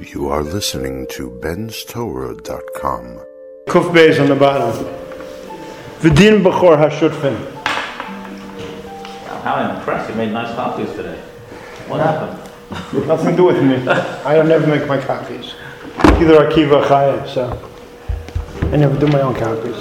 You are listening to benstorah.com. Kuf Beis on the bottom. V'din b'chor hashutfin. How I'm impressed. You made nice copies today. What happened? Nothing to do with me. I don't never make my copies. Either Akiva or Chaya, so I never do my own copies.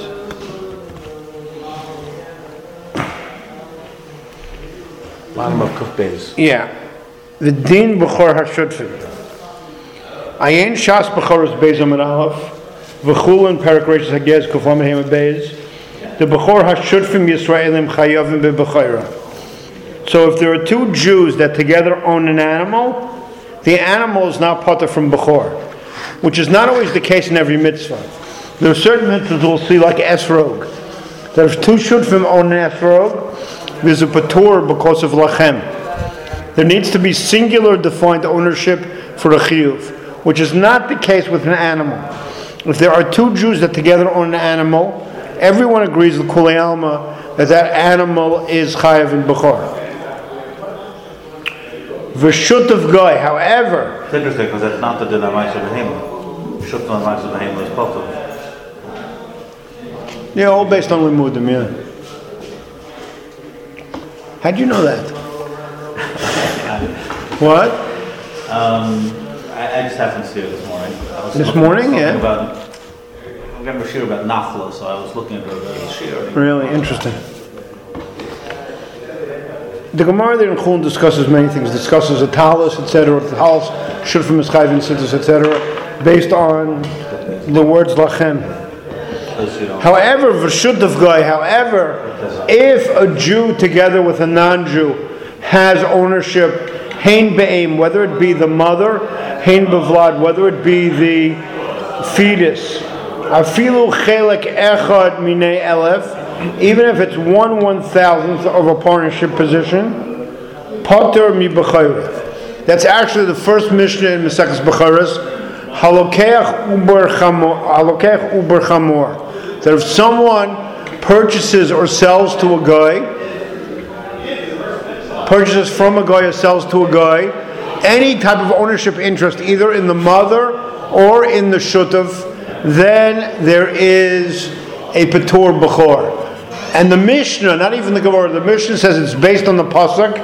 Bottom of Kuf Beis. Yeah. V'din b'chor hashutfin. Ayin shas b'choros beis amid aleph, v'chulin perak reishis hagez kufam heim beis. The b'chor hashutfim Yisraelim chayavim b'b'chayra. So if there are two Jews that together own an animal, the animal is not potter from b'chor, which is not always the case in every mitzvah. There are certain mitzvahs we'll see like esrog. That if two shutfim own an esrog, there's a patur because of lachem. There needs to be singular defined ownership for a chiyuv, which is not the case with an animal. If there are two Jews that together own an animal, everyone agrees with Kulei Alma that animal is chayav in b'chor. V'shut of goy, however, It's interesting because that's not the din of Ma'aser Behema. Shut on Ma'aser Behema is potter. yeah, all based on limudim, yeah. How'd you know that? What? I just happened to see it this morning. This morning, yeah. I'm going to share about Nachla, so I was looking at the shir. Really interesting. The Gemara there in Chulin discusses many things. Discusses a talus, etc. The talus should from Mischayv and Siddur, etc. Based on the words lachem. However, v'shut of goy. However, if a Jew together with a non-Jew has ownership, hein be'em, whether it be the mother, hein bevlad, whether it be the fetus, afilu chelek echad minei elef, even if it's 1/1000th of a partnership position, potter mi b'chayra. That's actually the first Mishnah in Maseches Bechoros. Halokeach uber chamor. That if someone purchases or sells to a guy, purchases from a guy or sells to a guy, any type of ownership interest, either in the mother or in the shutav, then there is a patur b'chor. And the Mishnah, not even the Gemara, the Mishnah says it's based on the pasuk,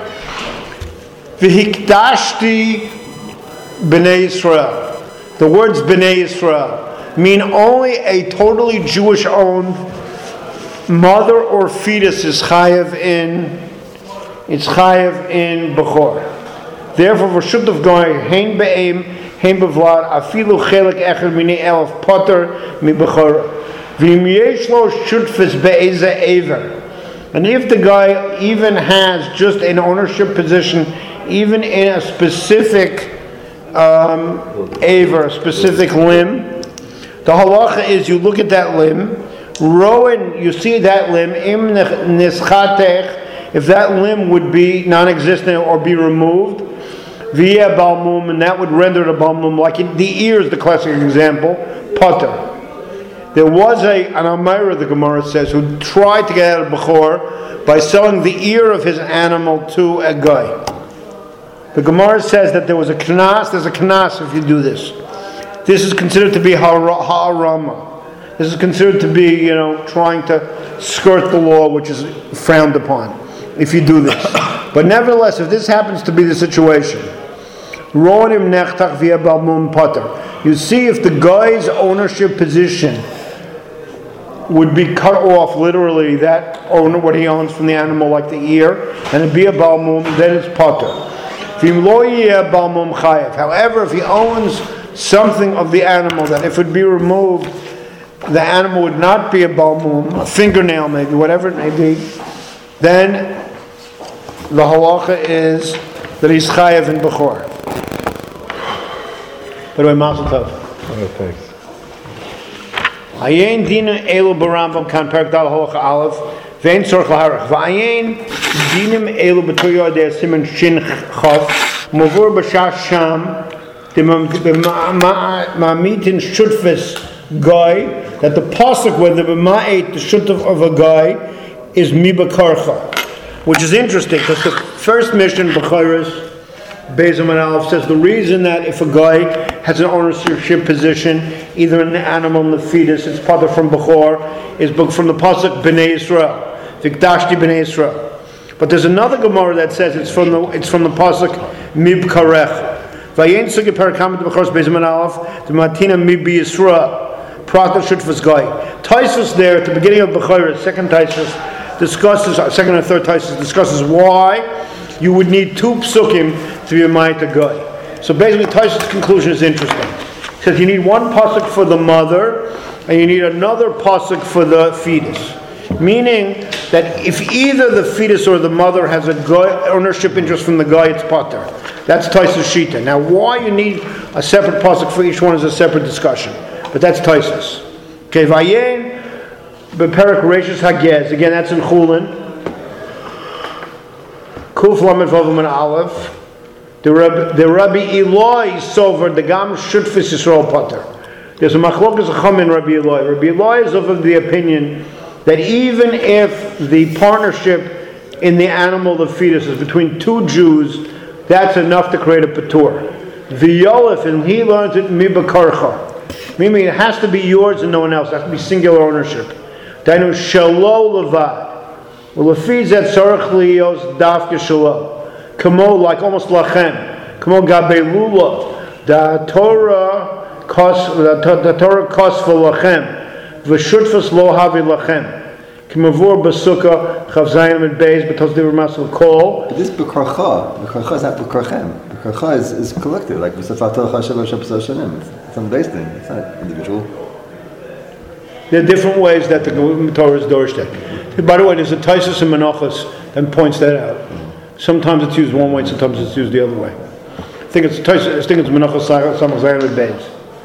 v'hikdashti b'nei Yisrael. The words b'nei Yisrael mean only a totally Jewish-owned mother or fetus is chayav in b'chor. Therefore, v'shut of goy hein be'em hein bevlad afilu chelek echad minei elef potter mi b'chor v'im yesh lo shutfis be'eze aver. And if the guy even has just an ownership position, even in a specific aver, a specific limb, the halacha is you look at that limb, rowan, you see that limb, im nischatech, if that limb would be non-existent or be removed, via balmum, and that would render the balmum, like the ear is the classic example, potter. There was an Amira, the Gemara says, who tried to get out of Bechor by selling the ear of his animal to a guy. The Gemara says that there was there's a knas if you do this. This is considered to be ha'arama. This is considered to be, trying to skirt the law, which is frowned upon, if you do this. But nevertheless, if this happens to be the situation, you see if the guy's ownership position would be cut off, literally, that owner, what he owns from the animal, like the ear, and it'd be a balmum, then it's potter. However, if he owns something of the animal that if it would be removed, the animal would not be a balmum, a fingernail maybe, whatever it may be, then the halacha is that he's chayav in b'chor. By the way, mazel tov. Thanks. Ayin dina elu barambam kan perak dal halacha aleph vein tzorch laharach v'ayin dinim elu b'tur yodei siman shin chav mavur b'shas sham ma'amitin shutfis guy, that the pasuk where the b'ma'et the shutf of a guy is mi b'karcha, which is interesting because the first mission Bechoros Beis Amud Aleph says the reason that if a guy has an ownership position, either in the animal and the fetus, it's part of from Bechor, is from the pasuk Bnei Yisrael, Vikdashti Bnei Yisrael. But there's another Gemara that says it's from the pasuk Mib Karech. Vayen sugi perakamet b'chors Beis Amud Aleph the Matina Mib Yisrael. Prater Shutfas Guy. Taisus there at the beginning of Bechorah, second or third Taisus discusses why you would need two psukim to be a Ma'ita Guy. So basically Taisus' conclusion is interesting. He says you need one pasuk for the mother and you need another pasuk for the fetus. Meaning that if either the fetus or the mother has a ownership interest from the guy, it's pater. That's Taisus Shita. Now why you need a separate pasuk for each one is a separate discussion. But that's Taisus. Okay, Vayen beperak Reishis Hagez. Again, that's in Chulin. Kuf Lamed Vav Amud Aleph. The Rabbi Eloi sover the Gam Shutfis Yisrael Pater. There's a machlokas Chacham in Rabbi Eloi. Rabbi Eloi is of the opinion that even if the partnership in the animal, the fetus, is between two Jews, that's enough to create a patur. V'yolef, and he learns it mibakarcha. Meaning it has to be yours and no one else. It has to be singular ownership. Dainu shalo levad. Well, if he's at tzarech liyos dafke shalo. Kamo, like almost lachem. Kamo gabe lula. The Torah kos for lachem. V'shutfas lo havi lachem. Kimavur basukah chavzayim and beis betos divrei masel kol. This bekarcha is not bekarchem. Bekarcha is collective, like it's on base thing. It's not individual. There are different ways that the Torah is dorshed. By the way, there's a Taisus and Menachos that points that out. Sometimes it's used one way, sometimes it's used the other way. I think it's Menachos Samachzayim and beis.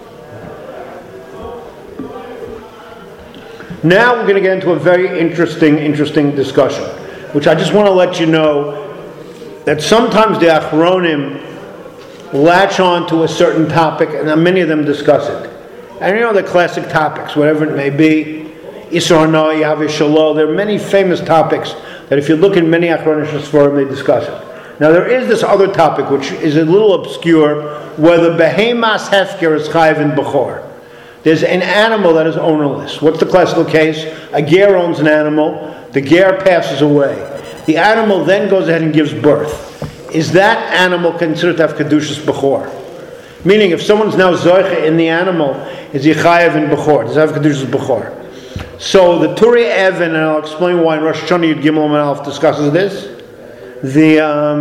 Now we're going to get into a very interesting discussion, which I just want to let you know that sometimes the Achronim latch on to a certain topic, and many of them discuss it. And you know the classic topics, whatever it may be, Isser Hana, Yahweh Shalom. There are many famous topics that if you look in many Achronim Sforim, they discuss it. Now there is this other topic which is a little obscure, whether Behemas Hefker is Chayiv in Bechor. There's an animal that is ownerless. What's the classical case? A ger owns an animal, the ger passes away. The animal then goes ahead and gives birth. Is that animal considered to have Kedushas Bechor? Meaning, if someone's now Zoiche in the animal, is he Chayev in Bechor? Does he have Kedushas Bechor? So the Turi Even, and I'll explain why in Rosh Hashanah Yud Gimel Amud Aleph discusses this. The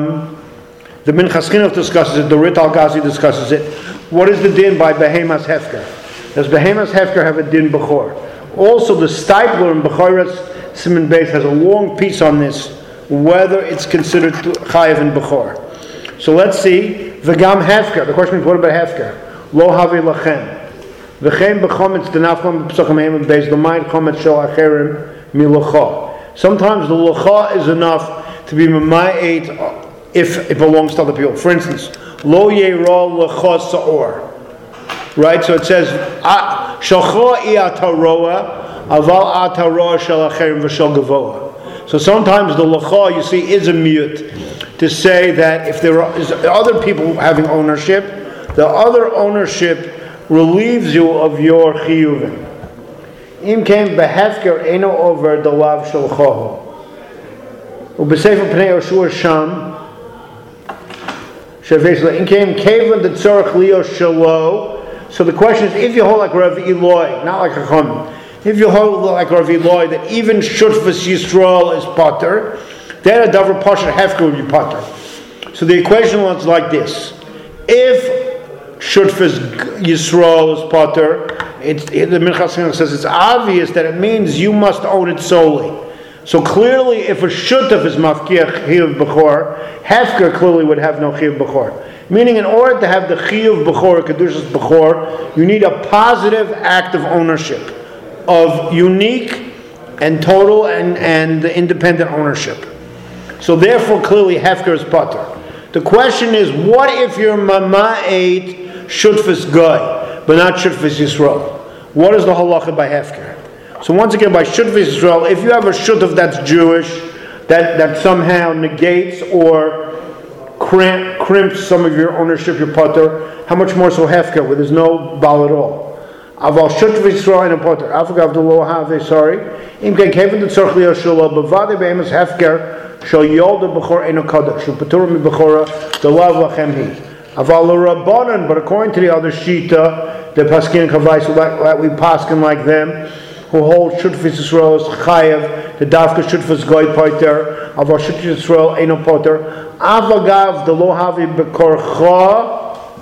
Minchas Chinuch discusses it, the Rit Al-Ghazi discusses it. What is the din by Behemas Hefker? Does Behemas Hefker have a din Bechor? Also, the Stipler in Bechoras Siman Beis has a long piece on this, whether it's considered Chayev in Bechor. So let's see. V'gam Hefker. The question is, what about Hefker? Lo havi lachem. V'chem b'chometz denaflam b'psachim heim beis l'mayit chometz shel acherim milocha. Sometimes the locha is enough to be memayit if it belongs to other people. For instance, lo yeira locha sa'or. Right? So it says, Shalcha I ataroa, aval ataroa shel acherim v'shel gavoa. So sometimes the lacha, you see, is a mute to say that if there is other people having ownership, the other ownership relieves you of your chiyuvim. Im kem behefker eno over the lav shalchoho. Ubesefer pnei Yoshua sham. Shavesla im kem kevan the tzorach leo shalo. So the question is, if you hold like Rav Eloi, not like Chacham, if you hold like Rav Eloi that even Shutfas Yisrael is pater, then a davar pashat hefker would be pater. So the equation looks like this: if Shutfas Yisrael is pater, the Minchas Chinuch says it's obvious that it means you must own it solely. So clearly, if a shutaf is mafkiach chiyuv bechor, hefker clearly would have no chiyuv bechor. Meaning, in order to have the chiyuv bechor, kedushas bechor, you need a positive act of ownership, of unique and total and independent ownership. So therefore, clearly, hefker is pater. The question is, what if you're mama'et shutfas guy, but not shutfas Yisrael? What is the halacha by hefker? So once again, by shutfas Yisrael, if you have a shutaf that's Jewish, that somehow negates or crimps some of your ownership, your potter. How much more so hefker, where there's no bal at all? Aval shutv Yisrael and a potter. Afagav the lo have, sorry. Im ken kevin the tzorch liyo shelo bevade be'emes hefker shel yolda b'chor eno kodesh shel patur mi b'chora the lav lachem hi. Aval l'rabbanan, but according to the other shita, the paskin kavais, like we paskin like them, who hold shutfis Yisrael as chayev, the dafka shutfis goy potter, aval shutfis Yisrael eno potter. Avagav the lo havi b'korcha.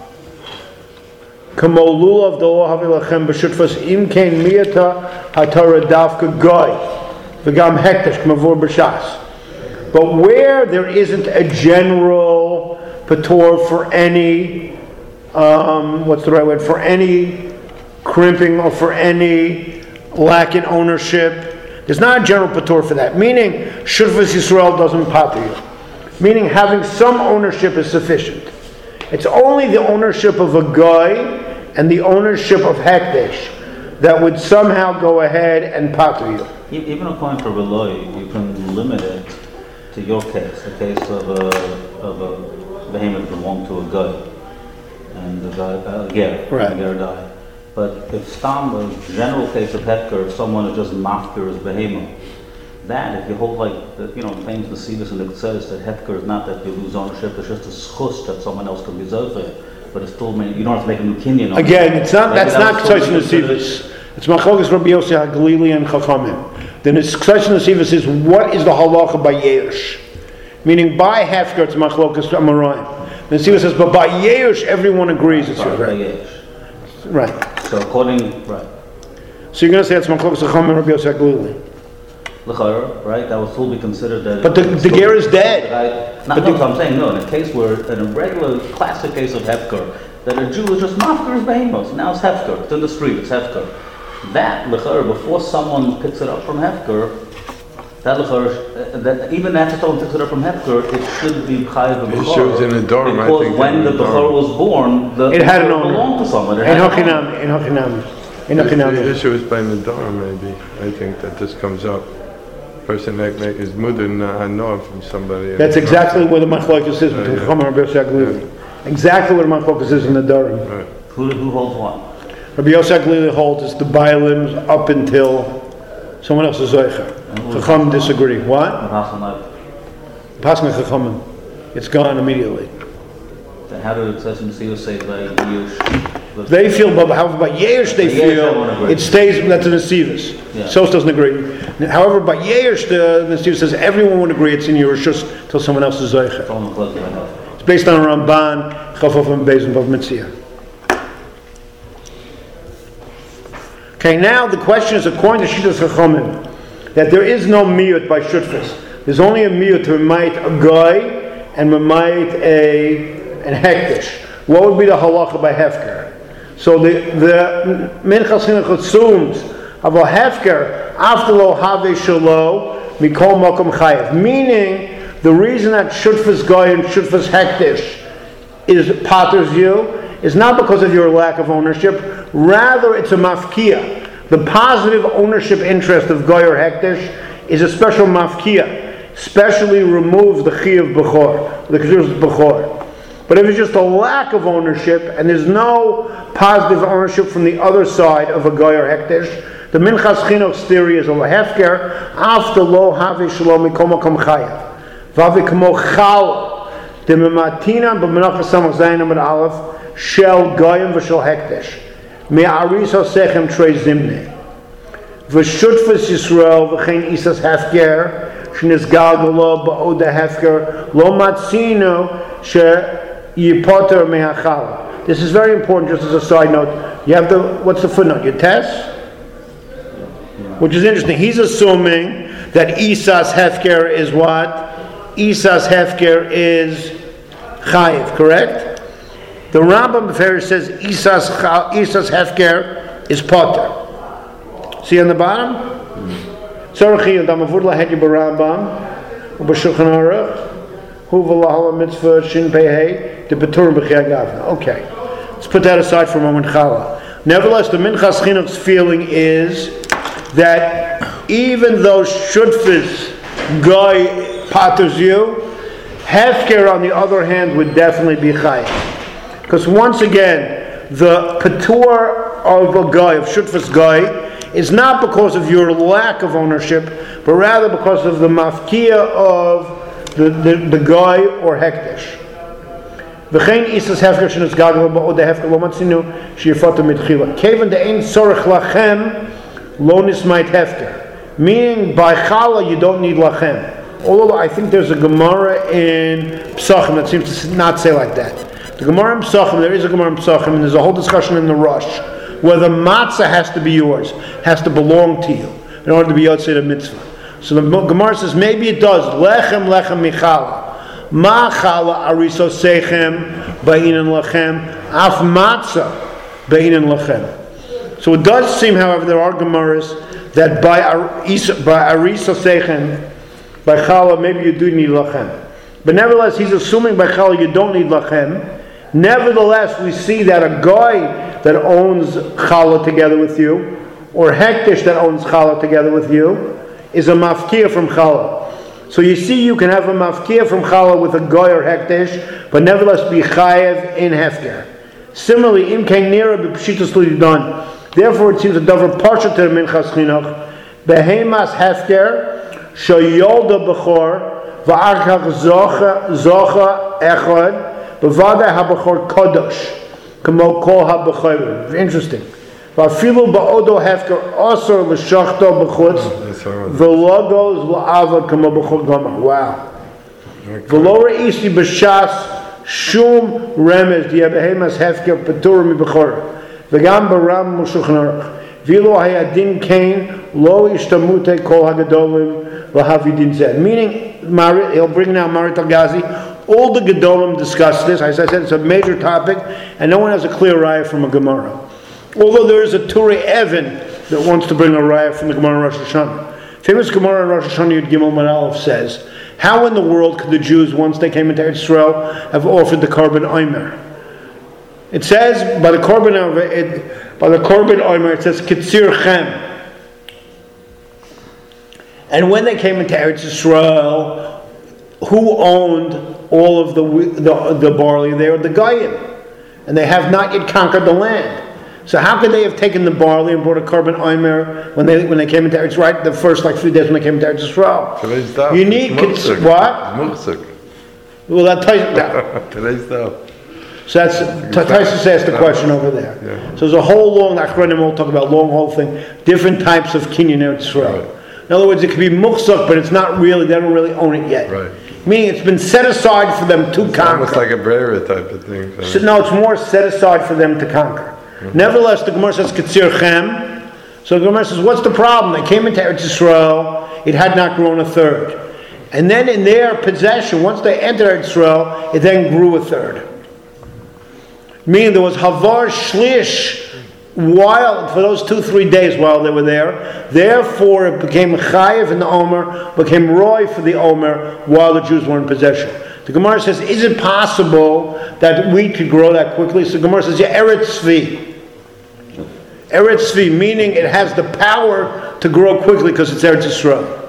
Kamo lulav the lo havi lachem b'shutfas im kein miyata hatara dafka goy v'gam hektish k'mavur b'shas. But where there isn't a general pator for any, what's the right word, for any crimping or for any lack in ownership, there's not a general pator for that. Meaning, shutfas Yisrael doesn't pater you. Meaning, having some ownership is sufficient. It's only the ownership of a guy and the ownership of hektish that would somehow go ahead and pater you. Even according to Reloi, you can limit it to your case, the case of a behemoth belonged to a guy, and the guy, ger, right. And the ger died. But if Stam, a general case of Hetker, if someone is just mafker as behemoth, that, if you hold like, the, the famous Nesivis, and it says that Hetker is not that you lose ownership, it's just a schus that someone else can reserve it, but it's still, you don't have to make a new kinyan. Again, it's not, that's not Ktsois Nesivis. It's Machlokes Rabbi Yossi HaGlili and Chachamim. Then Ktsois Nesivis is, what is the halacha by Yerush? Meaning, by Hefker, it's Machlokes Amoraim. The Nesivis says, but by Yerush, everyone agrees it's your right. Right. So according, right. So you're going to say it's Machlokes Chachamim and Rabbi Yossi HaGlili. Right? That would still be considered that. But the ger is dead. Right? No, I'm saying no. In a case where, in a regular classic case of hefker, that a Jew is just mafker his behemoth. Now it's hefker. It's in the street. It's hefker. That l'chara, before someone picks it up from hefker, that l'chara, that even after someone picks it up from hefker, it should be chayiv b'chor. It shows in the dorm. Because when the b'chor was born, it had an owner. Belonged to someone. In Hochinami. The issue is by Nadar, maybe. I think that this comes up. Person that is mutter hanor from somebody. That's exactly where the machlokes is between Chachamim and Rabbi Yossi HaGlili. Exactly where the machlokes is in the Darim. Right. Who holds what? Rabbi Yossi HaGlili holds it's the Bailim up until someone else is Zoicha. Chachamim disagree. What? Pascha Chachamim. It's gone immediately. Then how did it say by Yush? They feel, however, by Yerush they feel it stays. That's an Nesivis. Yeah. Sos doesn't agree. However, by Yerush the Nesivis says everyone would agree it's in Yerush just until someone else is Zoicha. It's based on a Ramban, Chafaf and Beis and Vav Mitzia. Okay, now the question is, according to Shittas Chachamim, that there is no miyut by shutfis. There's only a miyut to might a guy and might an hektish. What would be the halacha by hefker? So the Minchas Chinuch assumes of a hefker after lo have shalo mikol makom chayev. Meaning the reason that shutfis guy and shutfis hektish is paters you is not because of your lack of ownership. Rather, it's a mafkia. The positive ownership interest of goy or hektish is a special mafkia. Specially removes the chi of bechor, the kedusha of bechor. But if it's just a lack of ownership and there's no positive ownership from the other side of a goy or hektish, the Minchas Chinuch's theory is a hefker after lo have shalom mikol makom chayav vavi kamo chal the mematina b'menachas samach zayin amud aleph shel goyim v'shel hektish me'aris hosechem trei zimne v'shutfas Yisrael v'chein isas hefker shenizgalgalo ba'oda hefker lo matzino she Yipoter mehachala. This is very important. Just as a side note, you have what's the footnote? Your test, which is interesting. He's assuming that Isas hefker is what? Isas hefker is chayiv, correct? The Rambam Beferish says Isas hefker is poter. See on the bottom? Tzorchi and Damavud lahed Rambam u'b'Shulchan Aruch. Mitzvah Shin Pei the Beturim B'Chei Gavna. Okay, let's put that aside for a moment. Chala. Nevertheless, the Minchas Chinuch's feeling is that even though shutfis guy paters you, Hefker, on the other hand, would definitely be chayiv. Because once again, the patur of a guy, of shutfas guy, is not because of your lack of ownership, but rather because of the mafkia of the guy or hektish. V'chein isas hefker shenis gagel ba'od hefker lo matzinu sheyifata mitchila. Kevan de'ein tzorech lachem lo nismait hefker. Meaning, by chala you don't need lachem. Although I think there's a Gemara in Pesachim that seems to not say like that. The Gemara in Pesachim, there is a Gemara in Pesachim, and there's a whole discussion in the Rosh, where the matzah has to be yours, has to belong to you, in order to be yotzei the mitzvah. So the Gemara says, maybe it does. Lechem, lechem, michala. Ma chala ariso sechem, ba'inan lachem, af matzah, ba'inan lachem. So it does seem, however, there are Gemaras that by ariso sechem, by chala, maybe you do need lachem. But nevertheless, he's assuming by chala you don't need lachem. Nevertheless, we see that a guy that owns chala together with you, or hektish that owns chala together with you, is a mafkia from chala. So you see, you can have a mafkia from chala with a guy or hektish, but nevertheless be chayev in hefker. Similarly, im kein nira b'pshitas l'yidan. Therefore, it seems a davar parsha to the minchas chinuch. Behemas hefker shoyolda b'chor v'arkach zocha echad b'vada ha'b'chor kodosh k'mo kol ha'b'chorim. Interesting. V'afilu ba'odo hefker osor l'shachto b'chutz v'logos l'ava k'mo b'chor gomah. Wow. V'lo re'isi b'shas shum remez di'abehemas hefker p'tur mi-b'chor v'gam b'ram m'shulchan aruch v'ilo hayadin kain lo ishtamute kol ha'gadolim v'havidin zed. Meaning, he'll bring now Marit al-Ghazi. All the Gedolim discuss this. As I said, it's a major topic, and no one has a clear raya from a Gemara. Although there is a Turei Even that wants to bring a raya from the Gemara in Rosh Hashanah. Famous Gemara in Rosh Hashanah Yud Gimel Mud Aleph says, how in the world could the Jews, once they came into Israel, have offered the Korban Omer? It says, by the Korban Omer, it says, Kitzir Chem. And when they came into Eretz Yisrael, who owned all of the barley there? The Goyim. And they have not yet conquered the land. So how could they have taken the barley and brought a Korban Omer when they came into Eretz, right? The first few days when they came into Eretz Yisrael. You need what? Well, that Today's stuff. So that's Taisus asked the question over there. Yeah. So there's a whole long Achronim will talk about whole thing, different types of Kinyan Eretz Yisrael. Right. In other words, it could be muhsak, but it's not really, they don't really own it yet. Right. Meaning it's been set aside for them to conquer. Almost like a Brera type of thing. So, no, it's more set aside for them to conquer. Mm-hmm. Nevertheless, the Gemara says, Ketzir Chem. So the Gemara says, what's the problem? They came into Eretz Yisrael, it had not grown a third. And then in their possession, once they entered Eretz Yisrael, it then grew a third. Meaning there was Havar Shlish, while for those 2-3 days while they were there, therefore it became chayiv in the Omer, became roy for the Omer while the Jews were in possession. The Gemara says, is it possible that wheat could grow that quickly? So the Gemara says, yeah, Eretz Tzvi. Eretz Tzvi, meaning it has the power to grow quickly because it's Eretz Yisrael.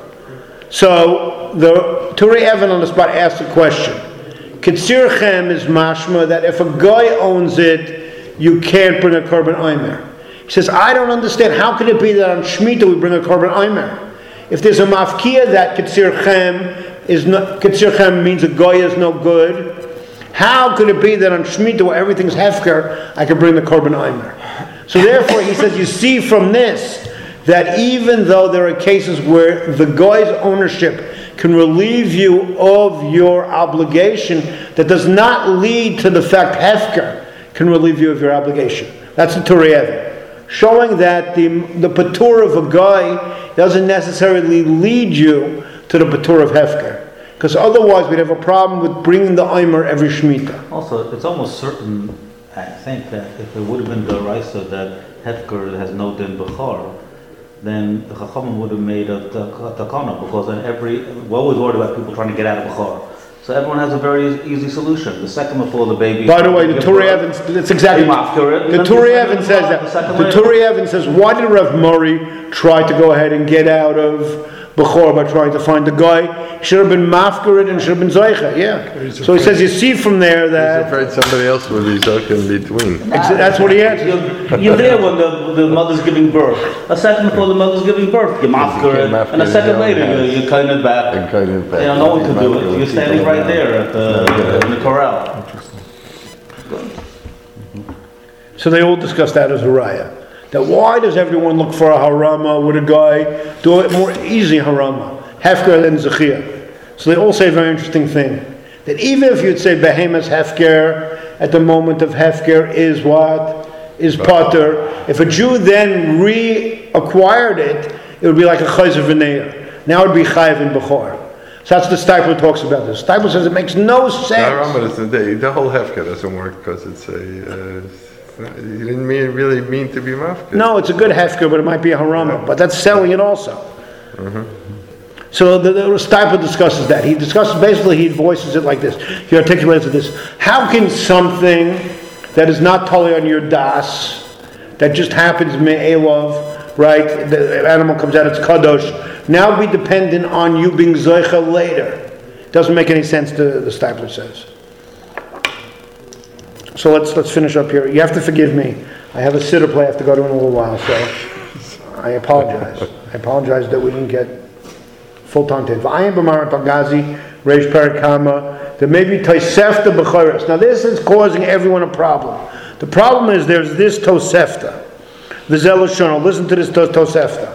So the Turei Even on the spot asked the question. Ketzir Chem is mashma that if a guy owns it, you can't bring a Korban Omer. He says, I don't understand. How could it be that on Shemitah we bring a Korban Omer? If there's a mafkia that Ketzir Chem is not, Ketzir Chem means a goy is no good, how could it be that on Shemitah where everything's hefker, I can bring the Korban Omer? So therefore, he says, you see from this that even though there are cases where the goy's ownership can relieve you of your obligation, that does not lead to the fact hefker can relieve you of your obligation. That's the Turei Even, showing that the patur of a guy doesn't necessarily lead you to the patur of hefker, because otherwise we'd have a problem with bringing the Omer every Shemitah. Also, it's almost certain, I think, that if it would have been the Raisa that hefker has no din b'chor, then the Chachamim would have made a takana, because then we're always worried about people trying to get out of b'chor. So everyone has a very easy solution. The second before the baby. By the way, the Turei Even, that's exactly the Turei Even says that. The Turei Even says, why did Rav Mori try to go ahead and get out of Bechor by trying to find the guy. He should have been mafkarid and should have been Zoicha, yeah. So he says, you see from there He's that... afraid somebody else will be stuck in between. That's what he answers. You're there when the mother's giving birth. A second before the mother's giving birth, you're mafkarid, and a second later, you're kind of back. No one can do it. You're standing right there in the corral. So they all discuss that as a raya. That why does everyone look for a harama? Would a guy do it more easy harama? Hefker than zechia. So they all say a very interesting thing. That even if you'd say behemoth hefker, at the moment of hefker is what? Is potter. If a Jew then reacquired it, it would be like a chayzer v'neir. Now it would be chayiv in bechor. So that's the Steipler talks about this. Steipler says it makes no sense. The whole hefker doesn't work because it's a... you didn't really mean to be mafkir. No, it's a good hefker, but it might be a harama. Yeah. But that's selling it also. So the Steipler discusses that. He discusses, basically he voices it like this. He articulates it this. How can something that is not totally on your das, that just happens me'elov, right? The animal comes out, it's kadosh, now be dependent on you being zoicha later? Doesn't make any sense, the Steipler says. So let's finish up here. You have to forgive me. I have a sitter play I have to go to in a little while, so I apologize. I apologize that we didn't get full-time tape. I am B'marat al-Ghazi, Reish Parakama. There may be Tosefta B'choros. Now this is causing everyone a problem. The problem is there's this Tosefta. V'zel listen to this Tosefta.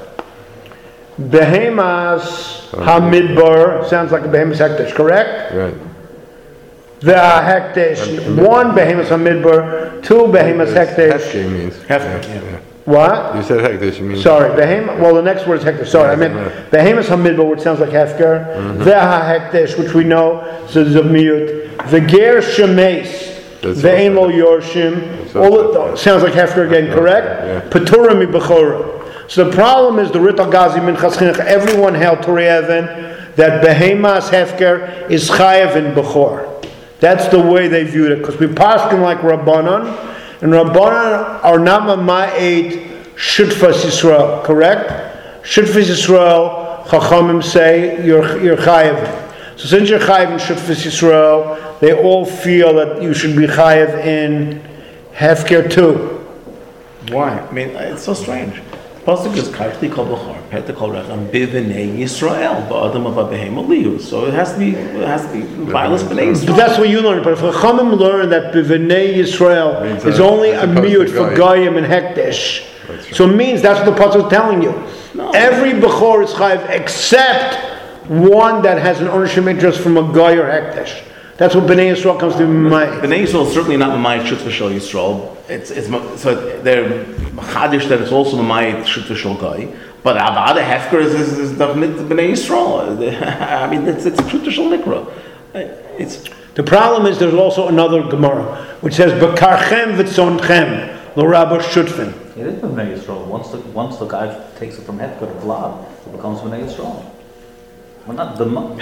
Behemas HaMidbar, sounds like a Behemas Hekdesh, correct? Right. The Hekdesh, one Behemas HaMidbar, two Behemas Hekdesh. Hefke means. Hefke. What? You said hekdesh, you mean... Sorry, well the next word is hekdesh. Sorry, I meant behemoth hamidbar, which sounds like hefker. Veha hekdesh, which we know, so there's a miyut. Veger shemeis, ve'en lo yorshim. All it sounds like hefker again, correct? Petura mi bechora. So the problem is the Rit al-Ghazi Minchas Chinuch, everyone held Torah Even that behemoth hefker is chayev in bechor. That's the way they viewed it, because we paskin like Rabbanan. And Rabbanan are not ma'at shutfas Yisrael, correct? Shutfas Yisrael, Chachamim say you're chayiv. So since you're chayiv in shutfas Yisrael, they all feel that you should be chayiv in hefker too. Why? I mean, it's so strange. Pasuk is karchli kol b'chor, pet kol rechem b'vnei Yisrael, ba'adam b'behem aliyu. So it has to be violence b'nei Yisrael. But that's what you learn. But if Chachamim learn that b'vnei Yisrael is only a miyut for goyim and hekdesh, so it means that's what the pasuk is telling you. No. Every bechor is chayiv except one that has an ownership interest from a goy or hekdesh. That's what Bnei Yisrael comes to B'nai. Bnei Yisrael is certainly not B'nai Shut V'Shel Yisrael. It's so they're Chadish that it's also B'nai Shut V'Shel Guy. But Avada Hefker is definitely Bnei Yisrael. I mean, it's Shut V'Shel Nikra. The problem is there's also another Gemara which says B'karchem v'tzonchem lo rabba shutfin. It is Bnei Yisrael. Once the guy takes it from Hefker to Vlad, it becomes Bnei Yisrael. Well, not the mother.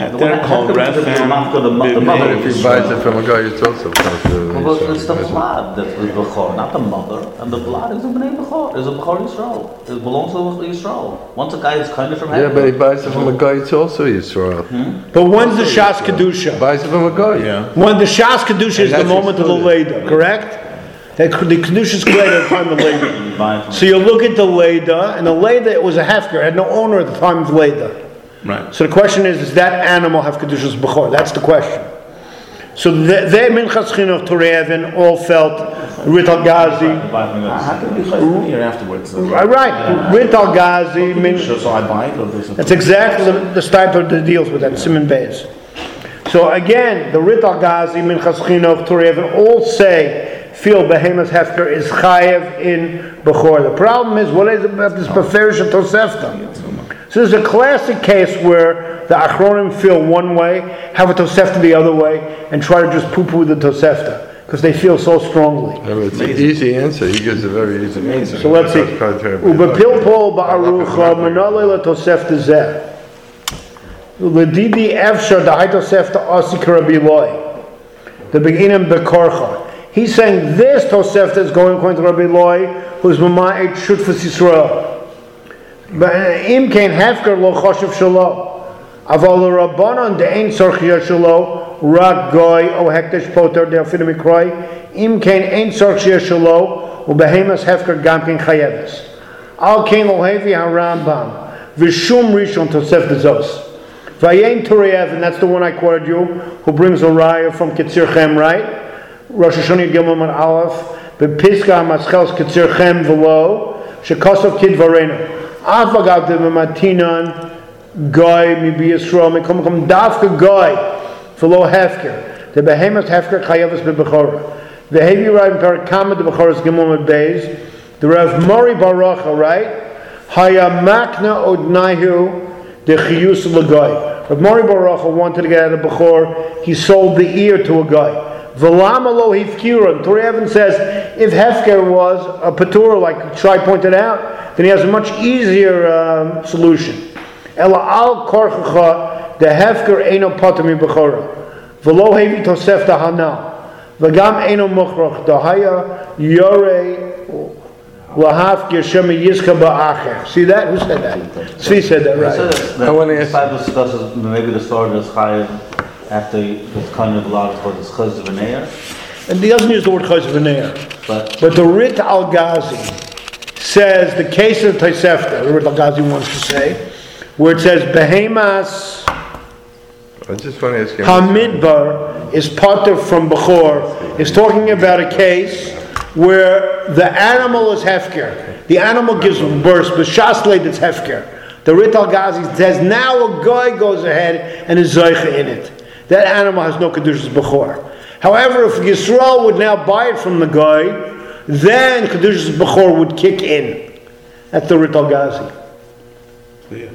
If he buys it from a guy, it's also it's the blood that's the Bechor, not the mother. And the blood is a Bnei Bechor, is a Bechor Yisrael. It belongs to Yisrael. Once a guy is kind of from yeah, but he buys it from a guy, it's also Yisrael. But when's the Shas Kedusha? Buys it from a guy. Yeah. When the Shas Kedusha is the moment of the Leda, correct? The Kedusha is created at the time of Leda. So you look at the Leda, and the Leda, it was a Hefker, it had no owner at the time of Leda. Right. So the question is, does that animal have Kedushas Bechor? That's the question. So they Minchas Chinuch Torah Even all felt Rit al-Ghazi. How can it be chayv here afterwards? Right. Rit al-Ghazi. So I buy it? That's exactly the Steipler that deals with that, Simon Beis. So again, the Rit al-Ghazi, Minchas Chinuch Torah Even all feel Behemoth Hefker is chayev in Bechor. The problem is, what is it about this Beferish and Tosefta? So there's a classic case where the Achronim feel one way, have a Tosefta the other way, and try to just poo-poo the Tosefta, because they feel so strongly. Yeah, it's an easy answer. He gives a very easy answer. So let's see. Ubepilpol ba'arucha manale Tosefta zeh. Ledidi efshar da'ai Tosefta asi karabi loy. The beginning bekorcha. He's saying this Tosefta is going according to Rabbi Loi, who's Mama'et Shutfas Yisrael. Im kein hefker lo choshev shelo. Aval rabbanon de ein sorchia shelo rak goy o hektish poter de afidim mikroy. Im kein ein sorchia shelo u behemas hefker gam kein chayeves. Al kein lo hevi harambam v'shum rishon tosef dezos. Vayen Turiev, and that's the one I quoted you, who brings a raya from Ketzir Chem, right? Rosh Hashanah Gimel Man Aleph, Bepiska Maschels Ketzir Chem V'lo, Shekosov Kid Varenu. Avagav de Matinan Goy Mibi Yisrael Mekom Davka Goy V'lo Hefker. The Behemoth Hefker Chayavas Bebechora. The Heavy Raya Parakama de Bechoras Gimel Man Beis. The Rav Mori Barucha, right? Haya Makna Odnahu. The chiyus l'goy. Rav Mori Baruch wanted to get out of Bechor. He sold the ear to a guy. V'lama lo hifkiron. Torah Evan says if hefker was a patur, like Shai pointed out, then he has a much easier solution. Ela al korchacha the hefker eino patami bechora. V'lo hevi tosef da hanal. V'gam eino mochrach da haya yorei. See that? Who said that? Tzvi said that, right? I want to discuss maybe the story of Chayev after it's kind of a lot for this Chaz V'neir. And he doesn't use the word Chaz V'neir. But the Rit Al-Ghazi says, the case of Tosefta, the Rit Al-Ghazi wants to say, where it says, Behemas I just want to ask you. Hamidbar is parter from Bechor, is talking about a case where the animal is hefker. The animal gives birth, but shasleit it's hefker. The Rit Al-Ghazi says now a guy goes ahead and is zeicha in it. That animal has no kedushas bechor. However, if Yisrael would now buy it from the guy, then kedushas bechor would kick in. That's the Rit Al-Ghazi. Yeah.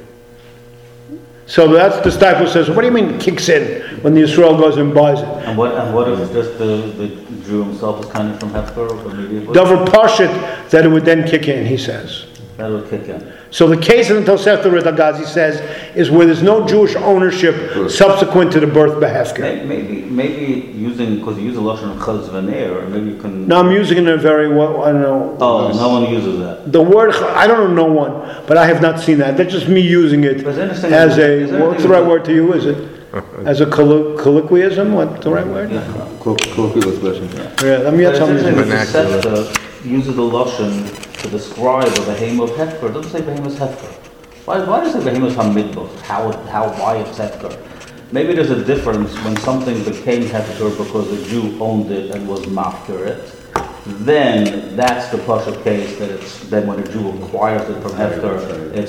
So that's the disciple says, what do you mean kicks in when the Yisrael goes and buys it? And what if just the Jew himself is kind of from Hefker or maybe Dover Pashit that it would then kick in, he says. that would kick in. So the case in the Tosefta Rit Al-Ghazi says is where there's no Jewish ownership subsequent to the birth of Hefker. Maybe using, because you use a lashon of Chaz V'neir, maybe you can. No, I'm using it in a very well, I don't know. Oh, no one uses that. The word, I don't know no one, but I have not seen that. That's just me using it as a, what's the right word to use? Is it as a colloquialism? What's the right word? Yeah. Colloquial expression. Yeah, I mean, that's something. The Tosefta uses the lashon to describe a behemoth of Hefker. It doesn't say behemoth Hefker. Why does it say behemoth Hamidbar? Why it's Hefker? Maybe there's a difference when something became Hefker because a Jew owned it and was mafker it. Then that's the partial case that it's then when a Jew acquires it from Hefker, it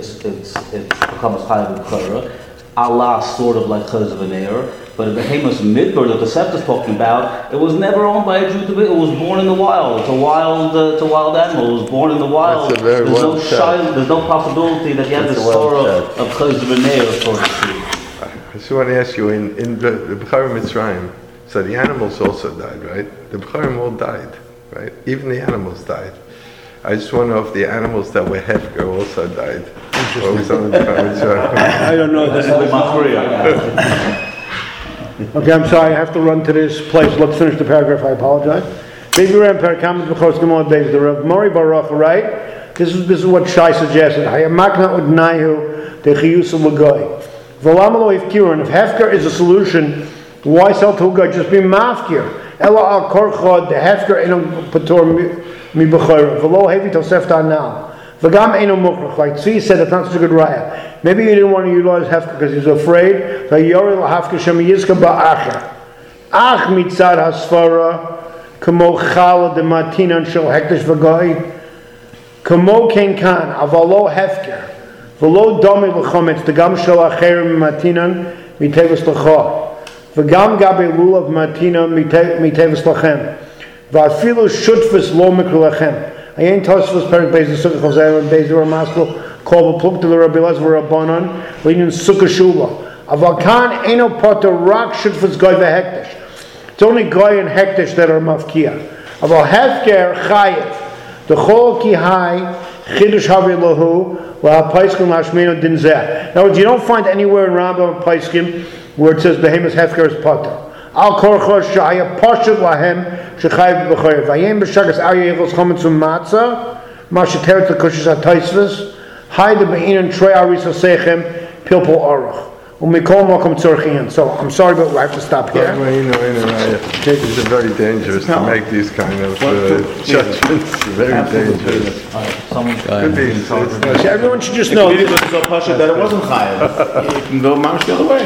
becomes Chayav B'Chora. Allah sort of like Chaz V'neir. But the behemoth midbar that the Sefer is talking about, it was never owned by a Jew to be. It was born in the wild. It's a wild animal. It was born in the wild. There's no possibility that you have the story of Chaz V'neir, so to speak. I just want to ask you, in the B'char Mitzrayim, so the animals also died, right? The B'charim all died, right? Even the animals died. I just want to know if the animals that were Hefker also died. Or was on the B'char Mitzrayim. I don't know. This is Machriya. Okay, I'm sorry, I have to run to this place. Let's finish the paragraph, I apologize. Baby Ram Parakam B'chos Gemol Days, the Rav Mori Baruch, right? This is what Shai suggested. Hayamakna Udnayu the Chiyus L'goy. V'lamalo Ifkirin. If Hefker is a solution, why sell to a guy? Just be mafkir. Ela al korchod the Hefker enam pator mi b'chayr. V'lo hevi tosefta now. V'gam eno mukhrach. Like Tzvi said, that's not such a good raya. Maybe he didn't want to utilize Hefker because he's afraid. V'yori l'hafker shem yizka ba'acher. Ach mitzad hasfara kamo chala de matinan shel hektish v'goy. Kamo ken kan avalo Hefker. V'lo domi l'chometz the gam shel acherim matinan mitevus l'chah. V'gam gabe lulav matina mitevus lachem. V'afilu shutfus lo mikro lachem. Ayin tosfus perik beis sukkah chosayim and beis ur maskul kol v'pluk to the Rabbi Elazar v'Rabbanan l'inin sukkah shula. Aval kan eno poter rak shutfus goy v'hektish. It's only goy and hektish that are mafkia. Aval hefker chayev the chol ki hai chidush havi lahu la'hapaiskim la'ashmenu din zeh. Now, you don't find anywhere in Rambam and Paiskim where it says behemoth hefker is poter. Al korchosh shaya poshut lahem shechayev b'choyev. Vayem b'shagas aryeh yichos chometz u'matzah ma sheteret l'kushis ha'taisvus Hi the Be'inan Trey Arisa Sechem Pilpul Aruch. Umikol Mokum Tzorchian. So I'm sorry, but I have to stop here. It's very dangerous to make these kind of judgments. Very dangerous. Could be insulting. Everyone should just know. It was so pasha that it wasn't chayav. You can go march the other way.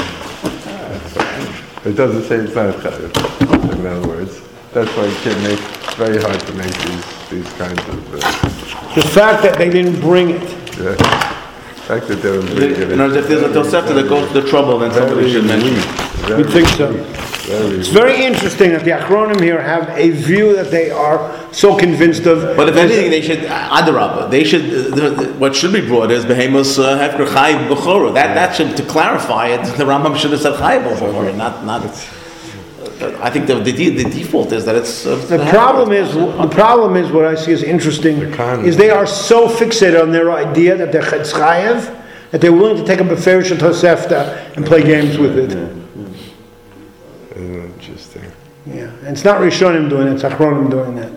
It doesn't say it's not chayav. In other words, that's why it's very hard to make these kinds of. The fact that they didn't bring it. The fact that they don't bring it. In other words, if there's a Tosefta that goes to the trouble, then somebody should mention it. We think so. It's very interesting that the Achronim here have a view that they are so convinced of. But if anything, they should adarabah. They should. What should be brought is behemoths hefker chayiv b'chora. That should, to clarify it, the Rambam should have said chayiv b'chora, not. I think the default is that it's. The problem is what I see as interesting is they are so fixated on their idea that they're chayav that they're willing to take a beferish and tosefta and play games with it. Interesting. Yeah, and it's not Rishonim doing it; it's Achronim doing that.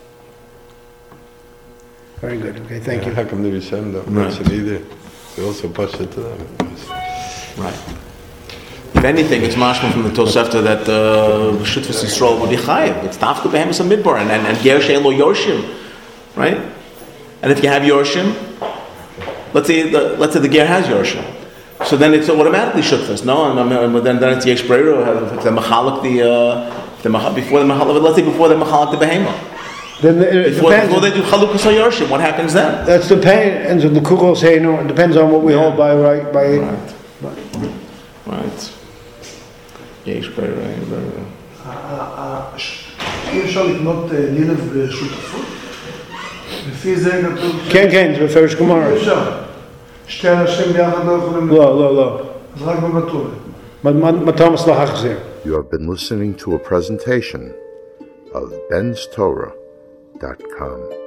Very good. Okay, thank you. How come the Rishonim don't mention either? They also push it to them. Right. If anything, it's mashma from the Tosefta that Shutfus Yisrael would be chayiv. It's tafka behemoths and midbar and ger she'en lo yorshim, right? And if you have yorshim, let's say the ger has yorshim, so then it's automatically Shutfus. No, and then it's yesh breiro. If they machalik before the machalik, let's say before they machalik the behemoth. Then before they do chalukas yorshim, what happens then? That's the pain, and the kugel say no. It depends on what we hold by right. יש ברור. אי אפשר לקנות לילב בשותפות? לפי זה כתוב... כן, זה בפרש גמרא. אפשר. שתי אנשים ביחד לא יכולים... לא. אז רק בבטור. מתי המסלח החזיר? You have been listening to a presentation of benstorah.com.